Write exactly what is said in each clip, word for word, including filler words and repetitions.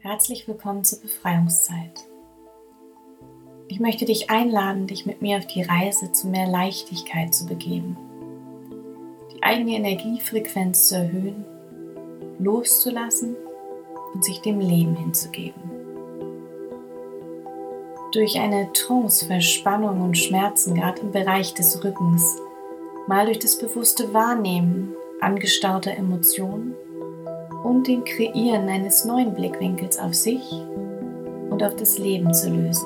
Herzlich willkommen zur Befreiungszeit. Ich möchte dich einladen, dich mit mir auf die Reise zu mehr Leichtigkeit zu begeben, die eigene Energiefrequenz zu erhöhen, loszulassen und sich dem Leben hinzugeben. Durch eine Trance, Verspannung und Schmerzen, gerade im Bereich des Rückens, mal durch das bewusste Wahrnehmen angestauter Emotionen und dem Kreieren eines neuen Blickwinkels auf sich und auf das Leben zu lösen.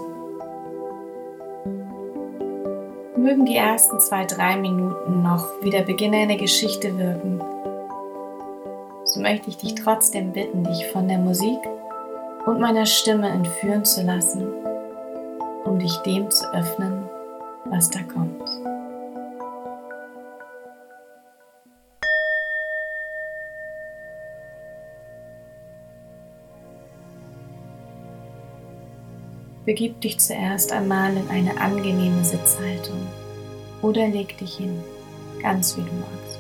Mögen die ersten zwei, drei Minuten noch wie der Beginn einer Geschichte wirken, so möchte ich dich trotzdem bitten, dich von der Musik und meiner Stimme entführen zu lassen, um dich dem zu öffnen, was da kommt. Begib dich zuerst einmal in eine angenehme Sitzhaltung oder leg dich hin, ganz wie du magst.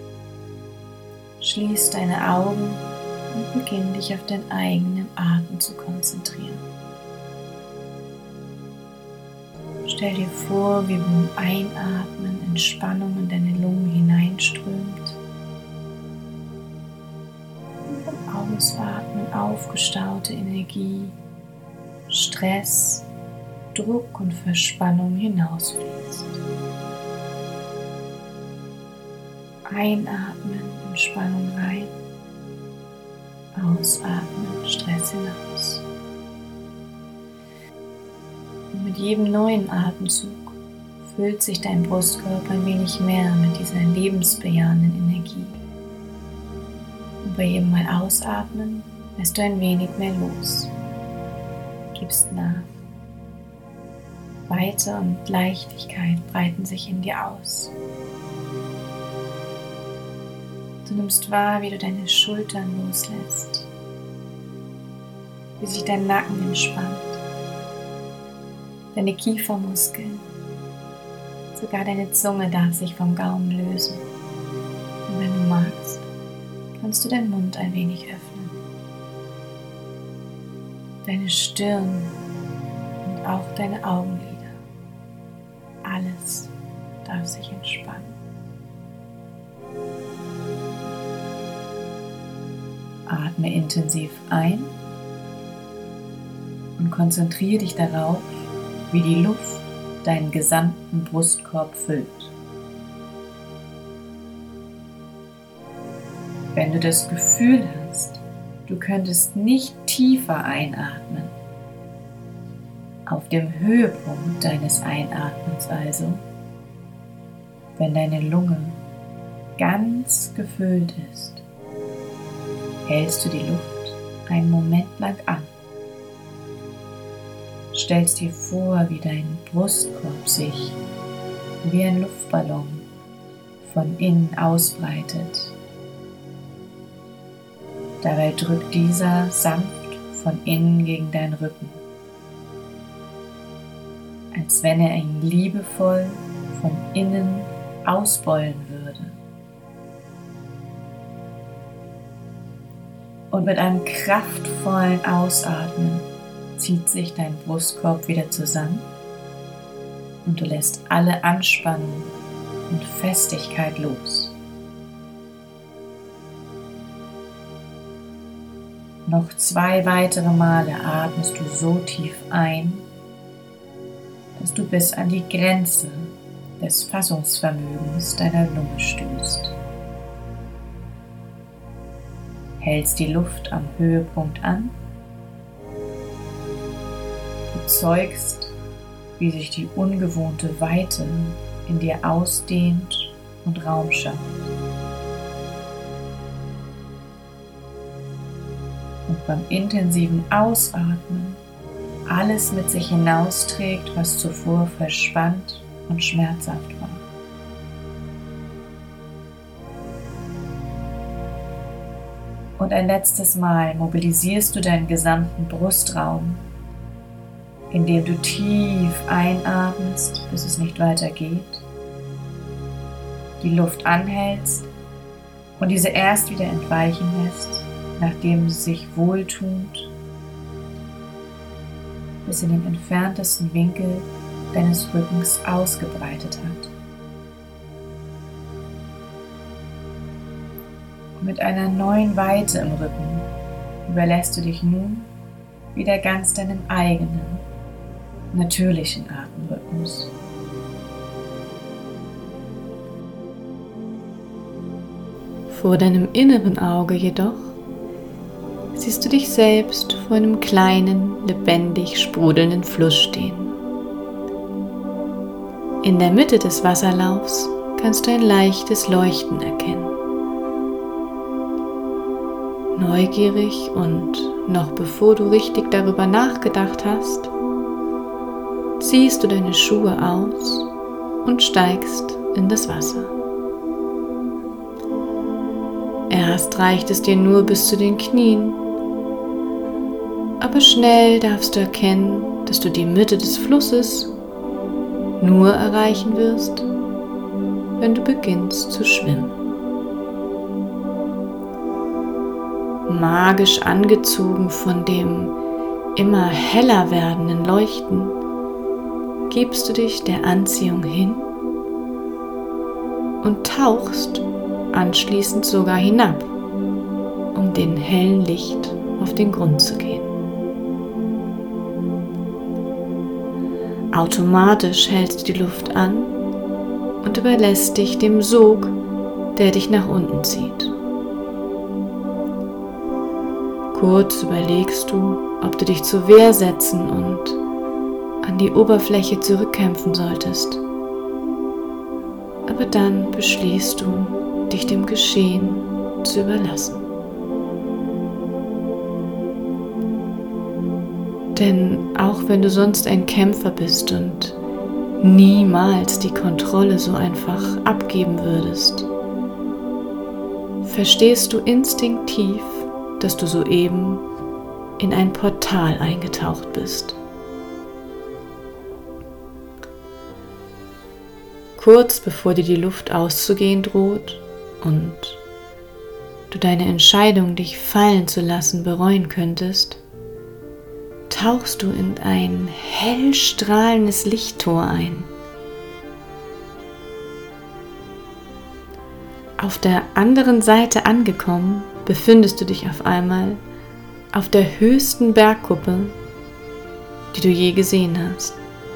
Schließ deine Augen und beginn dich auf deinen eigenen Atem zu konzentrieren. Stell dir vor, wie beim Einatmen Entspannung in deine Lungen hineinströmt und beim Ausatmen aufgestaute Energie, Stress, Druck und Verspannung hinausfließt. Einatmen, Entspannung rein, ausatmen, Stress hinaus. Und mit jedem neuen Atemzug füllt sich dein Brustkorb ein wenig mehr mit dieser lebensbejahenden Energie. Und bei jedem Mal ausatmen lässt du ein wenig mehr los. Gibst nach. Weite und Leichtigkeit breiten sich in dir aus. Du nimmst wahr, wie du deine Schultern loslässt, wie sich dein Nacken entspannt, deine Kiefermuskeln, sogar deine Zunge darf sich vom Gaumen lösen. Und wenn du magst, kannst du deinen Mund ein wenig öffnen. Deine Stirn und auch deine Augenlider. Alles darf sich entspannen. Atme intensiv ein und konzentriere dich darauf, wie die Luft deinen gesamten Brustkorb füllt. Wenn du das Gefühl hast, du könntest nicht tiefer einatmen. Auf dem Höhepunkt deines Einatmens also, wenn deine Lunge ganz gefüllt ist, hältst du die Luft einen Moment lang an. Stellst dir vor, wie dein Brustkorb sich wie ein Luftballon von innen ausbreitet. Dabei drückt dieser sanft von innen gegen deinen Rücken, als wenn er ihn liebevoll von innen ausbeulen würde. Und mit einem kraftvollen Ausatmen zieht sich dein Brustkorb wieder zusammen und du lässt alle Anspannung und Festigkeit los. Noch zwei weitere Male atmest du so tief ein, dass du bis an die Grenze des Fassungsvermögens deiner Lunge stößt. Hältst die Luft am Höhepunkt an, bezeugst, wie sich die ungewohnte Weite in dir ausdehnt und Raum schafft. Und beim intensiven Ausatmen alles mit sich hinausträgt, was zuvor verspannt und schmerzhaft war. Und ein letztes Mal mobilisierst du deinen gesamten Brustraum, indem du tief einatmest, bis es nicht weitergeht, die Luft anhältst und diese erst wieder entweichen lässt, nachdem sie sich wohltuend bis in den entferntesten Winkel deines Rückens ausgebreitet hat. Und mit einer neuen Weite im Rücken überlässt du dich nun wieder ganz deinem eigenen, natürlichen Atemrhythmus. Vor deinem inneren Auge jedoch siehst du dich selbst vor einem kleinen, lebendig sprudelnden Fluss stehen. In der Mitte des Wasserlaufs kannst du ein leichtes Leuchten erkennen. Neugierig und noch bevor du richtig darüber nachgedacht hast, ziehst du deine Schuhe aus und steigst in das Wasser. Erst reicht es dir nur bis zu den Knien, aber schnell darfst du erkennen, dass du die Mitte des Flusses nur erreichen wirst, wenn du beginnst zu schwimmen. Magisch angezogen von dem immer heller werdenden Leuchten, gibst du dich der Anziehung hin und tauchst anschließend sogar hinab, um dem hellen Licht auf den Grund zu gehen. Automatisch hältst du die Luft an und überlässt dich dem Sog, der dich nach unten zieht. Kurz überlegst du, ob du dich zur Wehr setzen und an die Oberfläche zurückkämpfen solltest. Aber dann beschließt du, dich dem Geschehen zu überlassen. Denn auch wenn du sonst ein Kämpfer bist und niemals die Kontrolle so einfach abgeben würdest, verstehst du instinktiv, dass du soeben in ein Portal eingetaucht bist. Kurz bevor dir die Luft auszugehen droht und du deine Entscheidung, dich fallen zu lassen, bereuen könntest, tauchst du in ein hell strahlendes Lichttor ein. Auf der anderen Seite angekommen, befindest du dich auf einmal auf der höchsten Bergkuppe, die du je gesehen hast.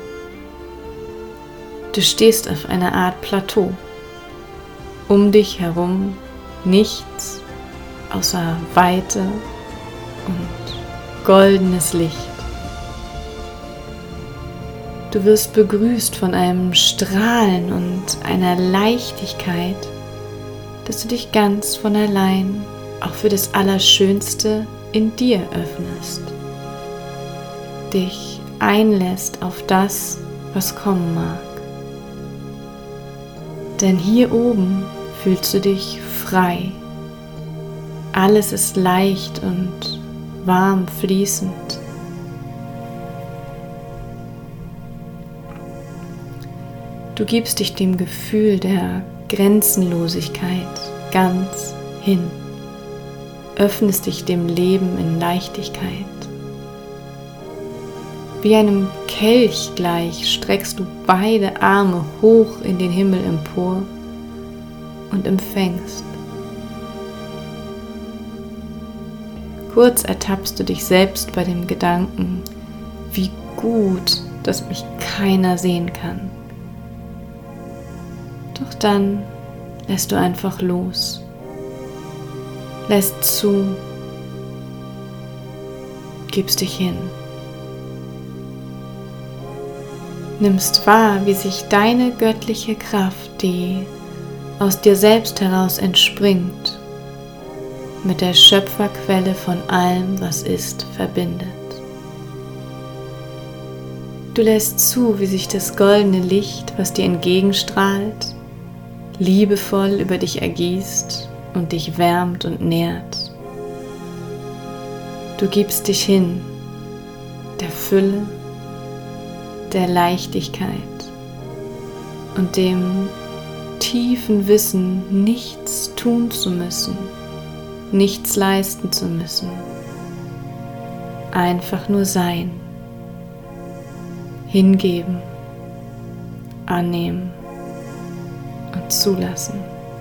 Du stehst auf einer Art Plateau. Um dich herum nichts außer Weite und goldenes Licht. Du wirst begrüßt von einem Strahlen und einer Leichtigkeit, dass du dich ganz von allein auch für das Allerschönste in dir öffnest, dich einlässt auf das, was kommen mag. Denn hier oben fühlst du dich frei. Alles ist leicht und warm fließend. Du gibst dich dem Gefühl der Grenzenlosigkeit ganz hin. Öffnest dich dem Leben in Leichtigkeit. Wie einem Kelch gleich streckst du beide Arme hoch in den Himmel empor und empfängst. Kurz ertappst du dich selbst bei dem Gedanken, wie gut, dass mich keiner sehen kann. Doch dann lässt du einfach los. Lässt zu, gibst dich hin. Nimmst wahr, wie sich deine göttliche Kraft, die aus dir selbst heraus entspringt, mit der Schöpferquelle von allem, was ist, verbindet. Du lässt zu, wie sich das goldene Licht, was dir entgegenstrahlt, liebevoll über dich ergießt und dich wärmt und nährt. Du gibst dich hin, der Fülle, der Leichtigkeit und dem tiefen Wissen, nichts tun zu müssen, nichts leisten zu müssen, einfach nur sein hingeben, annehmen und zulassen.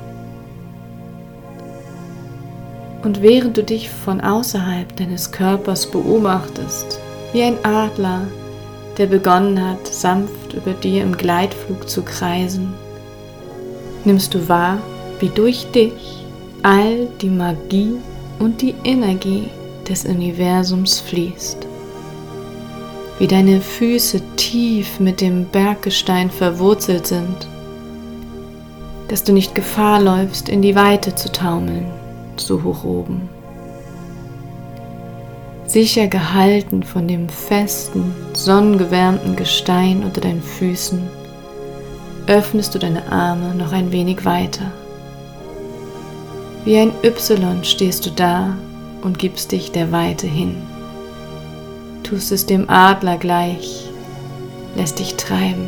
Und während du dich von außerhalb deines Körpers beobachtest, wie ein Adler, der begonnen hat, sanft über dir im Gleitflug zu kreisen, nimmst du wahr, wie durch dich all die Magie und die Energie des Universums fließt. Wie deine Füße tief mit dem Berggestein verwurzelt sind, dass du nicht Gefahr läufst, in die Weite zu taumeln, so hoch oben. Sicher gehalten von dem festen, sonnengewärmten Gestein unter deinen Füßen, öffnest du deine Arme noch ein wenig weiter. Wie ein Y stehst du da und gibst dich der Weite hin. Tust es dem Adler gleich, lässt dich treiben.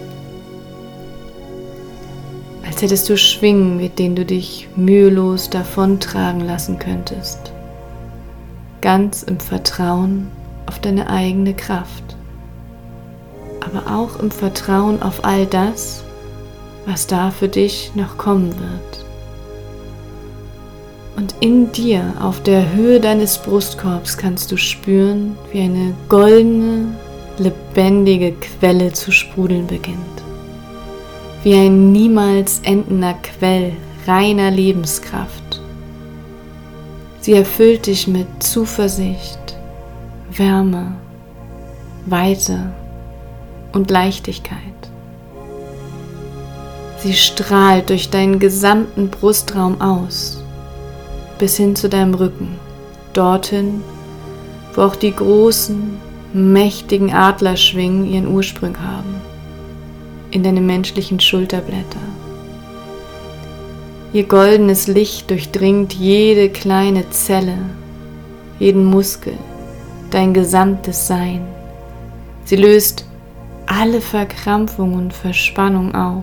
Als hättest du Schwingen, mit denen du dich mühelos davontragen lassen könntest. Ganz im Vertrauen auf deine eigene Kraft, aber auch im Vertrauen auf all das, was da für dich noch kommen wird. Und in dir, auf der Höhe deines Brustkorbs, kannst du spüren, wie eine goldene, lebendige Quelle zu sprudeln beginnt. Wie ein niemals endender Quell reiner Lebenskraft. Sie erfüllt dich mit Zuversicht, Wärme, Weite und Leichtigkeit. Sie strahlt durch deinen gesamten Brustraum aus, bis hin zu deinem Rücken, dorthin, wo auch die großen, mächtigen Adlerschwingen ihren Ursprung haben, in deine menschlichen Schulterblätter. Ihr goldenes Licht durchdringt jede kleine Zelle, jeden Muskel, dein gesamtes Sein. Sie löst alle Verkrampfung und Verspannung auf.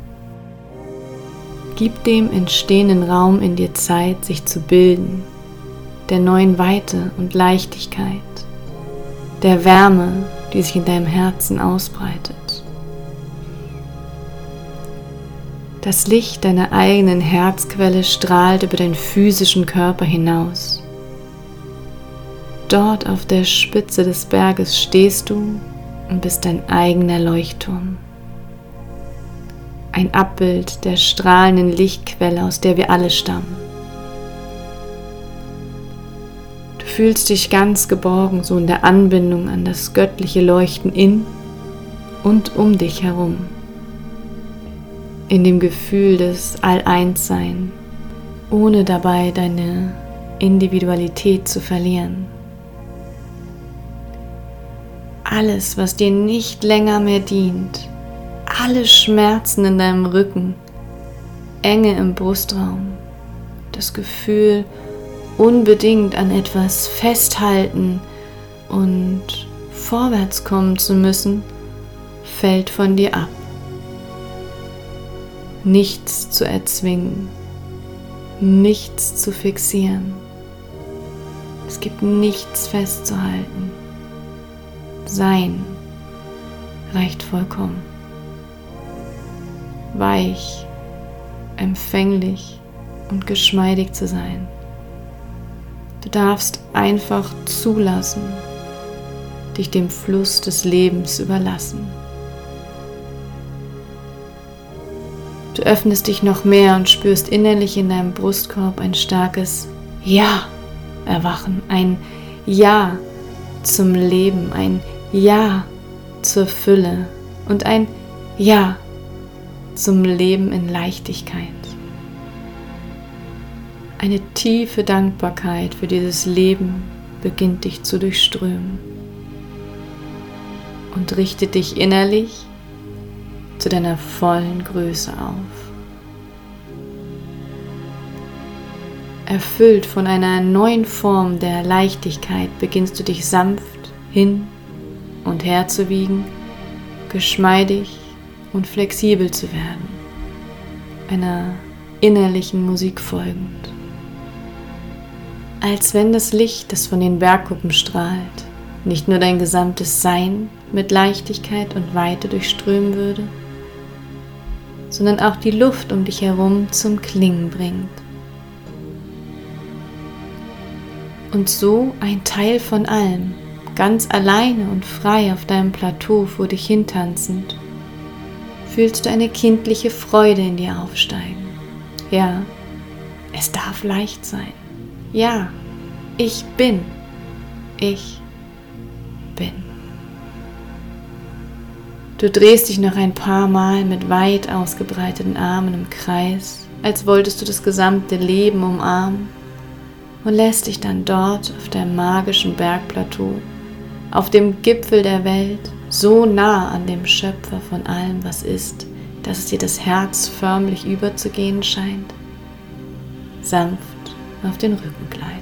Gib dem entstehenden Raum in dir Zeit, sich zu bilden, der neuen Weite und Leichtigkeit, der Wärme, die sich in deinem Herzen ausbreitet. Das Licht deiner eigenen Herzquelle strahlt über deinen physischen Körper hinaus. Dort auf der Spitze des Berges stehst du und bist dein eigener Leuchtturm. Ein Abbild der strahlenden Lichtquelle, aus der wir alle stammen. Du fühlst dich ganz geborgen, so in der Anbindung an das göttliche Leuchten in und um dich herum. In dem Gefühl des All-Eins-Sein, ohne dabei deine Individualität zu verlieren. Alles, was dir nicht länger mehr dient, alle Schmerzen in deinem Rücken, Enge im Brustraum, das Gefühl, unbedingt an etwas festhalten und vorwärts kommen zu müssen, fällt von dir ab. Nichts zu erzwingen, nichts zu fixieren. Es gibt nichts festzuhalten. Sein reicht vollkommen. Weich, empfänglich und geschmeidig zu sein. Du darfst einfach zulassen, dich dem Fluss des Lebens überlassen. Du öffnest dich noch mehr und spürst innerlich in deinem Brustkorb ein starkes Ja erwachen, ein Ja zum Leben, ein Ja zur Fülle und ein Ja zum Leben in Leichtigkeit. Eine tiefe Dankbarkeit für dieses Leben beginnt dich zu durchströmen und richtet dich innerlich zu deiner vollen Größe auf. Erfüllt von einer neuen Form der Leichtigkeit beginnst du dich sanft hin und her zu wiegen, geschmeidig und flexibel zu werden, einer innerlichen Musik folgend. Als wenn das Licht, das von den Bergkuppen strahlt, nicht nur dein gesamtes Sein mit Leichtigkeit und Weite durchströmen würde, sondern auch die Luft um dich herum zum Klingen bringt. Und so ein Teil von allem, ganz alleine und frei auf deinem Plateau vor dich hintanzend, fühlst du eine kindliche Freude in dir aufsteigen. Ja, es darf leicht sein. Ja, ich bin. Ich bin. Du drehst dich noch ein paar Mal mit weit ausgebreiteten Armen im Kreis, als wolltest du das gesamte Leben umarmen, und lässt dich dann dort auf deinem magischen Bergplateau, auf dem Gipfel der Welt, so nah an dem Schöpfer von allem, was ist, dass es dir das Herz förmlich überzugehen scheint, sanft auf den Rücken gleiten.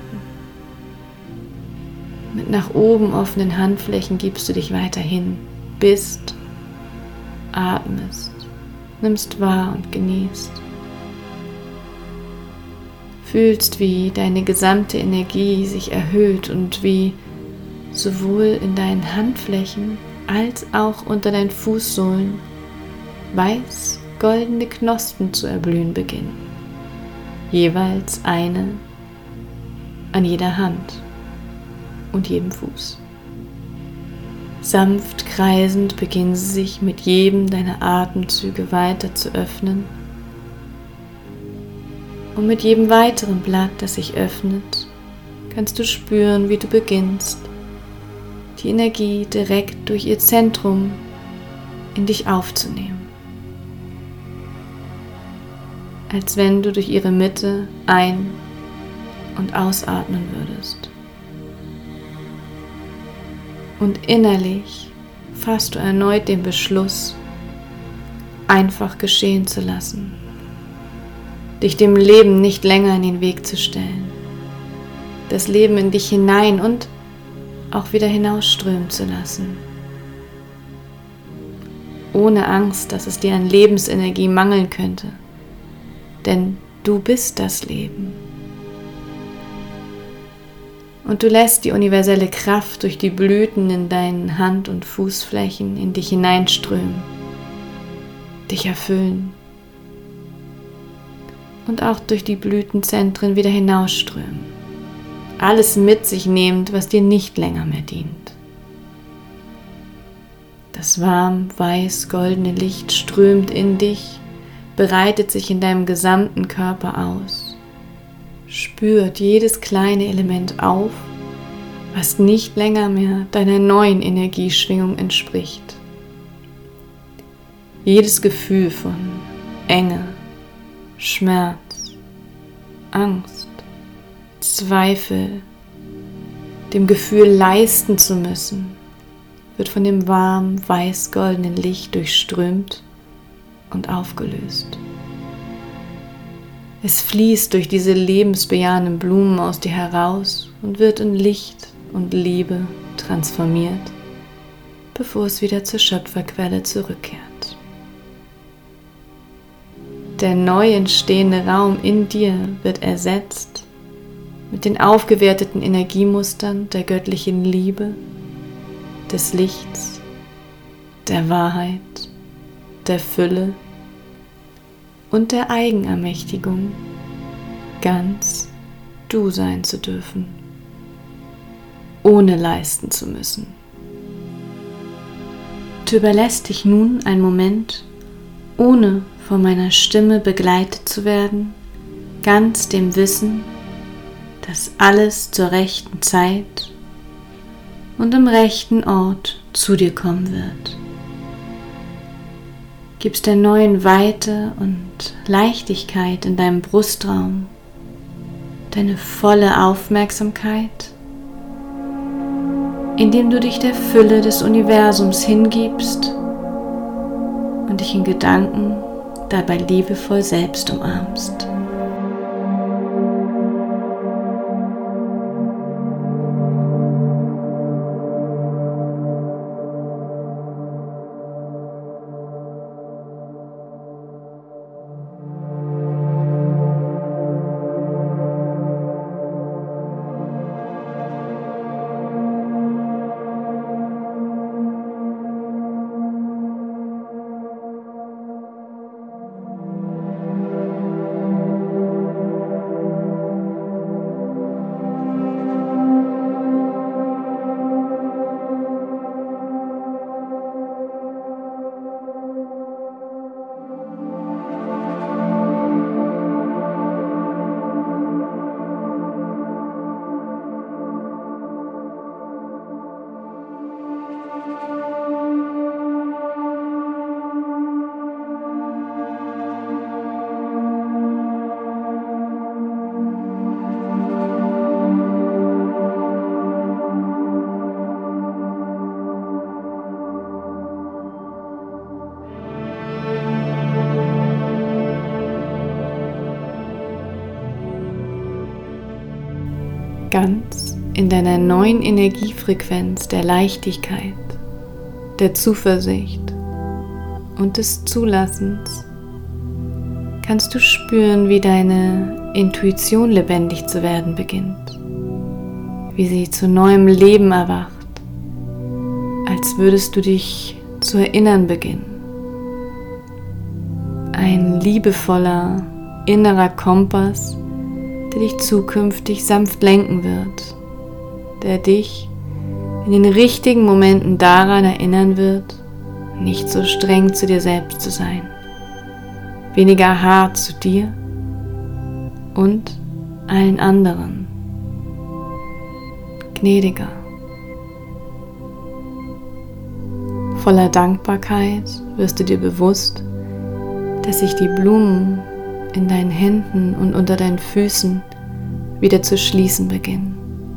Mit nach oben offenen Handflächen gibst du dich weiterhin, bist, atmest, nimmst wahr und genießt. Fühlst, wie deine gesamte Energie sich erhöht und wie sowohl in deinen Handflächen als auch unter deinen Fußsohlen weiß-goldene Knospen zu erblühen beginnen. Jeweils eine an jeder Hand und jedem Fuß. Sanft kreisend beginnen sie sich mit jedem deiner Atemzüge weiter zu öffnen. Und mit jedem weiteren Blatt, das sich öffnet, kannst du spüren, wie du beginnst, die Energie direkt durch ihr Zentrum in dich aufzunehmen. Als wenn du durch ihre Mitte ein- und ausatmen würdest. Und innerlich fasst du erneut den Beschluss, einfach geschehen zu lassen, dich dem Leben nicht länger in den Weg zu stellen, das Leben in dich hinein und auch wieder hinausströmen zu lassen, ohne Angst, dass es dir an Lebensenergie mangeln könnte, denn du bist das Leben. Und du lässt die universelle Kraft durch die Blüten in deinen Hand- und Fußflächen in dich hineinströmen, dich erfüllen und auch durch die Blütenzentren wieder hinausströmen. Alles mit sich nehmend, was dir nicht länger mehr dient. Das warm, weiß-goldene Licht strömt in dich, breitet sich in deinem gesamten Körper aus. Spürt jedes kleine Element auf, was nicht länger mehr deiner neuen Energieschwingung entspricht. Jedes Gefühl von Enge, Schmerz, Angst, Zweifel, dem Gefühl leisten zu müssen, wird von dem warmen, weiß-goldenen Licht durchströmt und aufgelöst. Es fließt durch diese lebensbejahenden Blumen aus dir heraus und wird in Licht und Liebe transformiert, bevor es wieder zur Schöpferquelle zurückkehrt. Der neu entstehende Raum in dir wird ersetzt mit den aufgewerteten Energiemustern der göttlichen Liebe, des Lichts, der Wahrheit, der Fülle und der Eigenermächtigung, ganz du sein zu dürfen, ohne leisten zu müssen. Du überlässt dich nun einen Moment, ohne von meiner Stimme begleitet zu werden, ganz dem Wissen, dass alles zur rechten Zeit und am rechten Ort zu dir kommen wird. Gibst der neuen Weite und Leichtigkeit in deinem Brustraum deine volle Aufmerksamkeit, indem du dich der Fülle des Universums hingibst und dich in Gedanken dabei liebevoll selbst umarmst. ganz in deiner neuen Energiefrequenz der Leichtigkeit, der Zuversicht und des Zulassens kannst du spüren, wie deine Intuition lebendig zu werden beginnt, wie sie zu neuem Leben erwacht, als würdest du dich zu erinnern beginnen. Ein liebevoller innerer Kompass, der dich zukünftig sanft lenken wird, der dich in den richtigen Momenten daran erinnern wird, nicht so streng zu dir selbst zu sein, weniger hart zu dir und allen anderen, gnädiger. Voller Dankbarkeit wirst du dir bewusst, dass sich die Blumen in deinen Händen und unter deinen Füßen wieder zu schließen beginnen.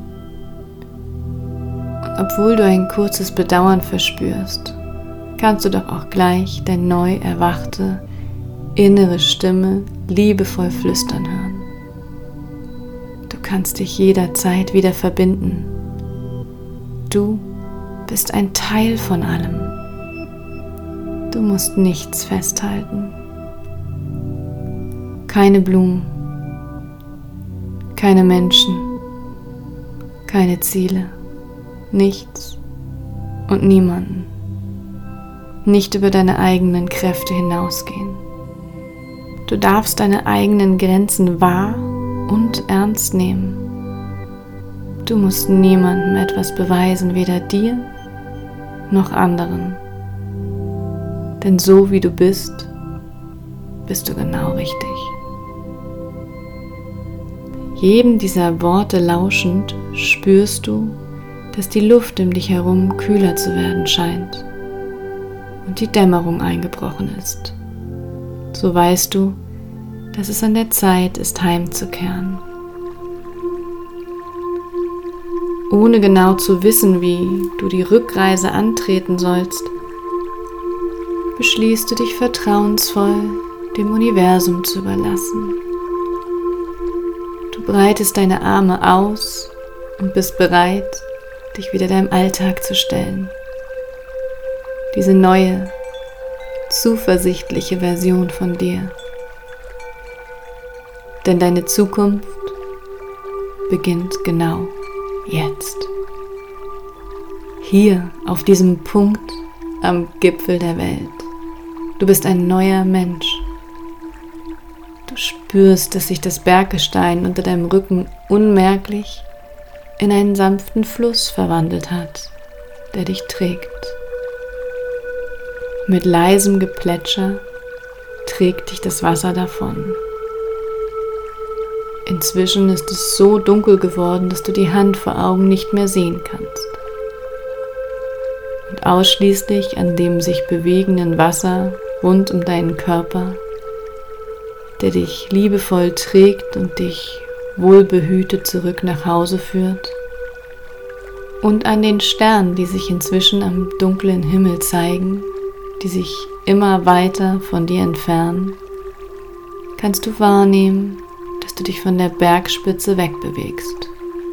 Und obwohl du ein kurzes Bedauern verspürst, kannst du doch auch gleich deine neu erwachte innere Stimme liebevoll flüstern hören. Du kannst dich jederzeit wieder verbinden. Du bist ein Teil von allem. Du musst nichts festhalten. Keine Blumen, keine Menschen, keine Ziele, nichts und niemanden. Nicht über deine eigenen Kräfte hinausgehen. Du darfst deine eigenen Grenzen wahr und ernst nehmen. Du musst niemandem etwas beweisen, weder dir noch anderen. Denn so wie du bist, bist du genau richtig. Jedem dieser Worte lauschend spürst du, dass die Luft um dich herum kühler zu werden scheint und die Dämmerung eingebrochen ist. So weißt du, dass es an der Zeit ist, heimzukehren. Ohne genau zu wissen, wie du die Rückreise antreten sollst, beschließt du dich vertrauensvoll dem Universum zu überlassen. Du breitest deine Arme aus und bist bereit, dich wieder deinem Alltag zu stellen. Diese neue, zuversichtliche Version von dir. Denn deine Zukunft beginnt genau jetzt. Hier auf diesem Punkt am Gipfel der Welt. Du bist ein neuer Mensch. Du spürst, dass sich das Berggestein unter deinem Rücken unmerklich in einen sanften Fluss verwandelt hat, der dich trägt. Mit leisem Geplätscher trägt dich das Wasser davon. Inzwischen ist es so dunkel geworden, dass du die Hand vor Augen nicht mehr sehen kannst. Und ausschließlich an dem sich bewegenden Wasser rund um deinen Körper, der dich liebevoll trägt und dich wohlbehütet zurück nach Hause führt, und an den Sternen, die sich inzwischen am dunklen Himmel zeigen, die sich immer weiter von dir entfernen, kannst du wahrnehmen, dass du dich von der Bergspitze wegbewegst.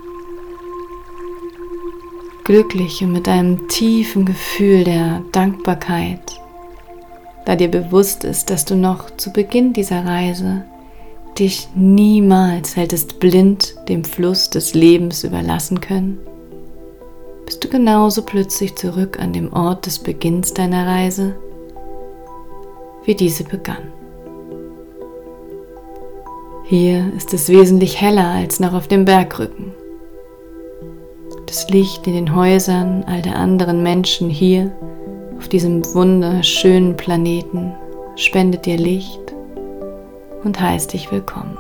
Glücklich und mit einem tiefen Gefühl der Dankbarkeit, da dir bewusst ist, dass du noch zu Beginn dieser Reise dich niemals hättest blind dem Fluss des Lebens überlassen können, bist du genauso plötzlich zurück an dem Ort des Beginns deiner Reise, wie diese begann. Hier ist es wesentlich heller als noch auf dem Bergrücken. Das Licht in den Häusern all der anderen Menschen hier auf diesem wunderschönen Planeten spendet dir Licht und heißt dich willkommen.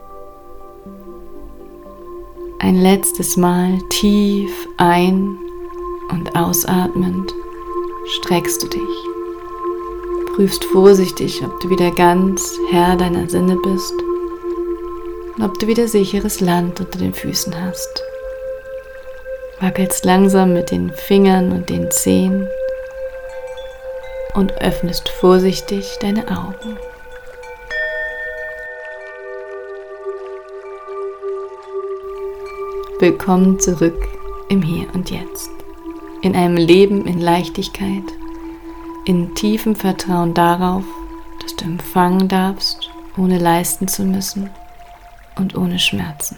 Ein letztes Mal tief ein- und ausatmend streckst du dich. Prüfst vorsichtig, ob du wieder ganz Herr deiner Sinne bist und ob du wieder sicheres Land unter den Füßen hast. Wackelst langsam mit den Fingern und den Zehen und öffnest vorsichtig deine Augen. Willkommen zurück im Hier und Jetzt. In einem Leben in Leichtigkeit, in tiefem Vertrauen darauf, dass du empfangen darfst, ohne leisten zu müssen und ohne Schmerzen.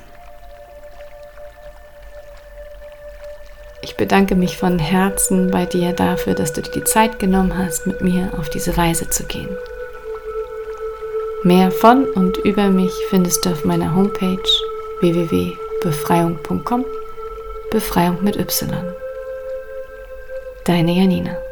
Ich bedanke mich von Herzen bei dir dafür, dass du dir die Zeit genommen hast, mit mir auf diese Reise zu gehen. Mehr von und über mich findest du auf meiner Homepage w w w punkt befreiung punkt com, Befreiung mit Y. Deine Janina.